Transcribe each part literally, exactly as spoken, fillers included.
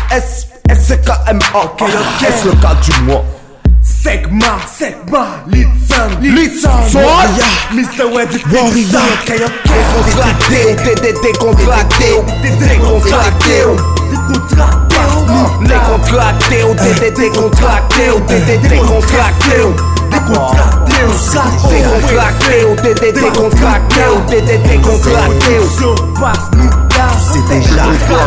S, S K M A, ok, ok. S le cas du mois. Segma, Segma, Litson, Litson, mister Weddy, Warrior, ok, ok. Décontracté, décontracté, décontracté, décontracté, décontracté, décontracté, décontracté, décontracté, décontracté, décontracté, c'est déjà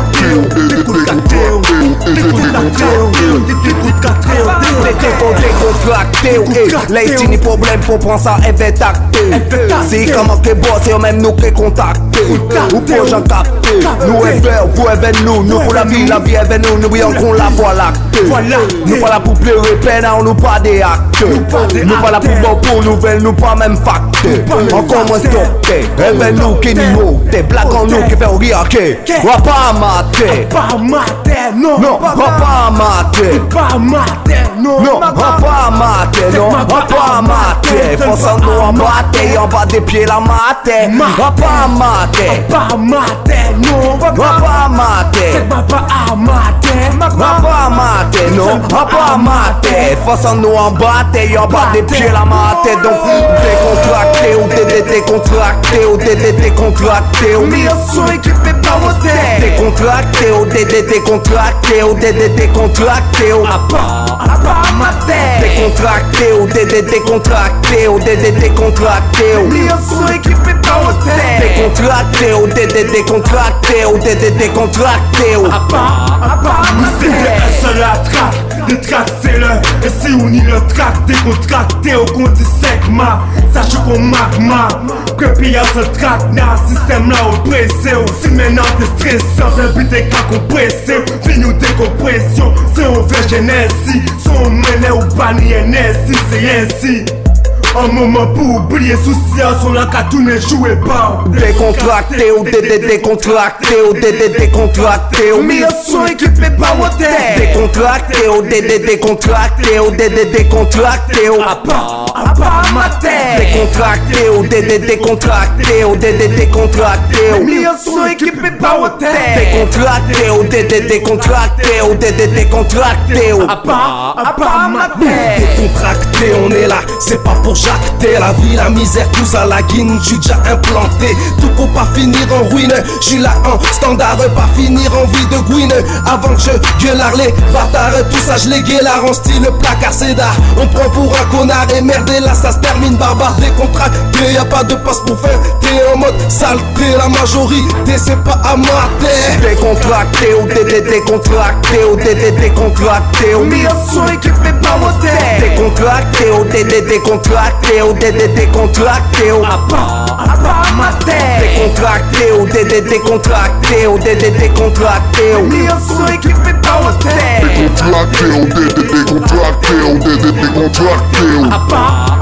décontracté, les tini problèmes pour prendre ça et vétacté. C'est comment que boss et même nous qui contacté. Ou pour j'en capté. Nous est vert, vous est nous, nous pour la vie, la vie est avec nous, nous voyons qu'on la voit lactée. Nous pas là pour pleurer peine, nous pas des acteurs. Nous pas là pour bon pour nouvelles, nous pas même factés. Encore moins stocké, et ben nous qui nous t'es blague en nous qui fait rire. Va pas mater, pas mater, non, non, va pas mater, pas mater, non, non, va pas mater, non, va pas mater. Forçant nous en mater, en bas des pieds la mater. Va pas mater, pas mater, non, va pas mater, c'est pas pas mater, va pas mater, non, va pas mater. Forçant nous en batter, en bas des pieds la mater. Donc décontracté ou décontracté ou décontracté ou mais on sont équipés par décontracté ou décontracté ou décontracté ou à part, à part mater. Décontracté ou décontracté ou décontracté ou mais on sont équipés par décontracté ou décontracté ou décontracté ou à part, à part c'est un seul à traque, des tracks c'est le. Et si on y le track, décontracté au compte du segma. Sache qu'on magma, que pillage ce track n'a système là au pressé. Si maintenant t'es stressant, le but est qu'à compresser. Puis nous décompression, c'est on fait genèse. Si on mêlé ou banni N S, c'est ainsi. Un moment pour oublier soucis, sur la cartoon et jouer pas. Décontracté ou décontracté ou décontracté ou mais ils sont équipés par hôtel. Décontracté ou décontracté ou décontracté ou à part, à part mater. Décontracté ou décontracté ou décontracté ou mais ils sont équipés par hôtel. Décontracté ou décontracté ou décontracté ou à part, à part mater. Décontracté, on est là, c'est pas pour jacter la vie, la misère, tout ça la guine, j'suis déjà implanté. Tout pour pas finir en ruine, j'suis là en standard, pas finir en vie de Gwyn. Avant que je gueulard les bâtards, tout ça j'les gueulard en style placard cédar. On prend pour un connard et merde et là ça se termine barbare. Décontracté, y'a pas de passe pour faire, t'es en mode saleté, la majorité c'est pas à mater. Décontracté ou décontracté ou décontracté ou mais ils sont équipés par hôtel. Décontracté ou décontracté ou décontracté ou à part, à part mater. Décontracté ou décontracté ou décontracté ou mais ils sont équipés par hôtel. Décontracté ou décontracté ou décontracté ou à part